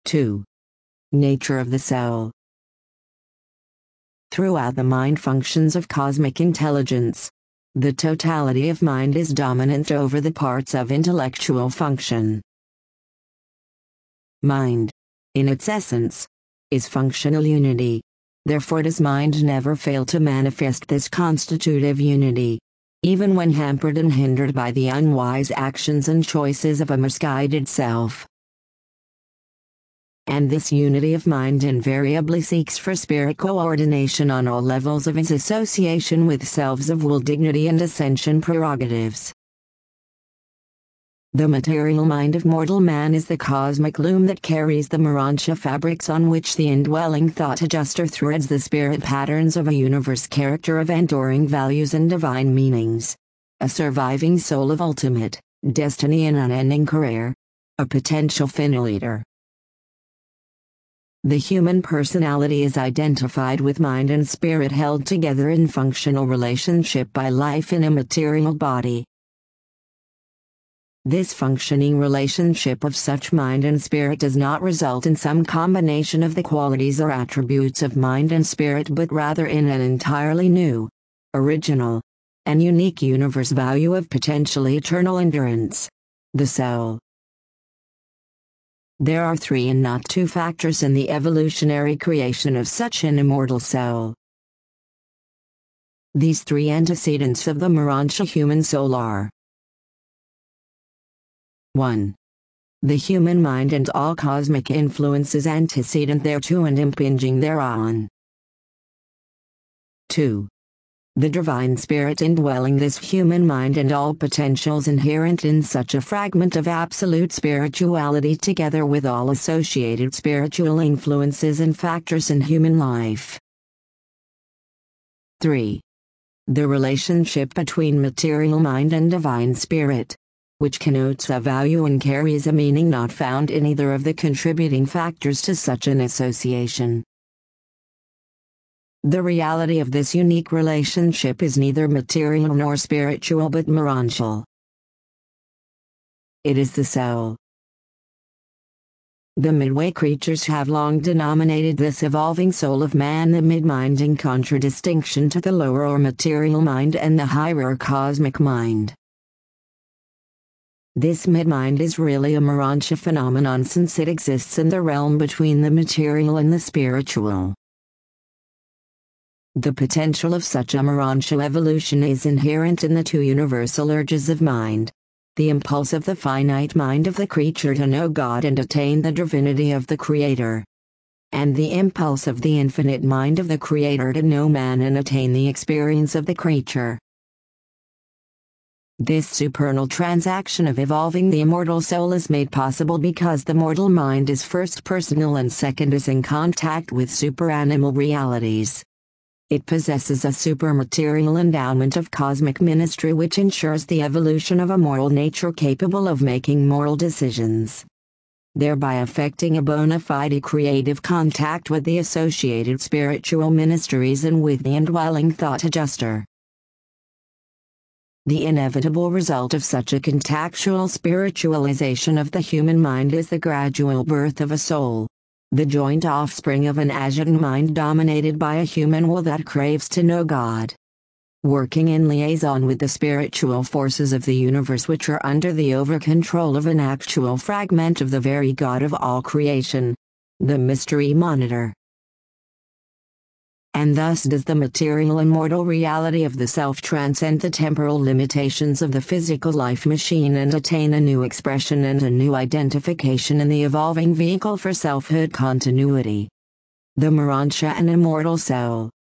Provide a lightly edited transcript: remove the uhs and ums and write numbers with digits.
2. Nature of the cell. Throughout the mind functions of cosmic intelligence, the totality of mind is dominant over the parts of intellectual function. Mind, in its essence, is functional unity. Therefore does mind never fail to manifest this constitutive unity, even when hampered and hindered by the unwise actions and choices of a misguided self. And this unity of mind invariably seeks for spirit coordination on all levels of its association with selves of will, dignity and ascension prerogatives. The material mind of mortal man is the cosmic loom that carries the Morontia fabrics on which the indwelling thought adjuster threads the spirit patterns of a universe character of enduring values and divine meanings. A surviving soul of ultimate destiny and unending career. A potential finaliter. The human personality is identified with mind and spirit held together in functional relationship by life in a material body. This functioning relationship of such mind and spirit does not result in some combination of the qualities or attributes of mind and spirit, but rather in an entirely new, original, and unique universe value of potentially eternal endurance: the cell. There are 3 and not 2 factors in the evolutionary creation of such an immortal cell. These 3 antecedents of the Morontia human soul are: 1. The human mind and all cosmic influences antecedent thereto and impinging thereon. 2. The divine spirit indwelling this human mind and all potentials inherent in such a fragment of absolute spirituality, together with all associated spiritual influences and factors in human life. 3. The relationship between material mind and divine spirit, which connotes a value and carries a meaning not found in either of the contributing factors to such an association. The reality of this unique relationship is neither material nor spiritual but morontial. It is the cell. The midway creatures have long denominated this evolving soul of man the mid-mind, in contradistinction to the lower or material mind and the higher or cosmic mind. This mid-mind is really a Morontia phenomenon, since it exists in the realm between the material and the spiritual. The potential of such a Morontia evolution is inherent in the 2 universal urges of mind: the impulse of the finite mind of the creature to know God and attain the divinity of the Creator, and the impulse of the infinite mind of the Creator to know man and attain the experience of the creature. This supernal transaction of evolving the immortal soul is made possible because the mortal mind is first personal and second is in contact with superanimal realities. It possesses a supermaterial endowment of cosmic ministry which ensures the evolution of a moral nature capable of making moral decisions, thereby effecting a bona fide creative contact with the associated spiritual ministries and with the indwelling thought adjuster. The inevitable result of such a contactual spiritualization of the human mind is the gradual birth of a soul, the joint offspring of an agent mind dominated by a human will that craves to know God, working in liaison with the spiritual forces of the universe, which are under the over-control of an actual fragment of the very God of all creation, the mystery monitor. And thus does the material and mortal reality of the self transcend the temporal limitations of the physical life machine and attain a new expression and a new identification in the evolving vehicle for selfhood continuity. The Morontia, an immortal cell.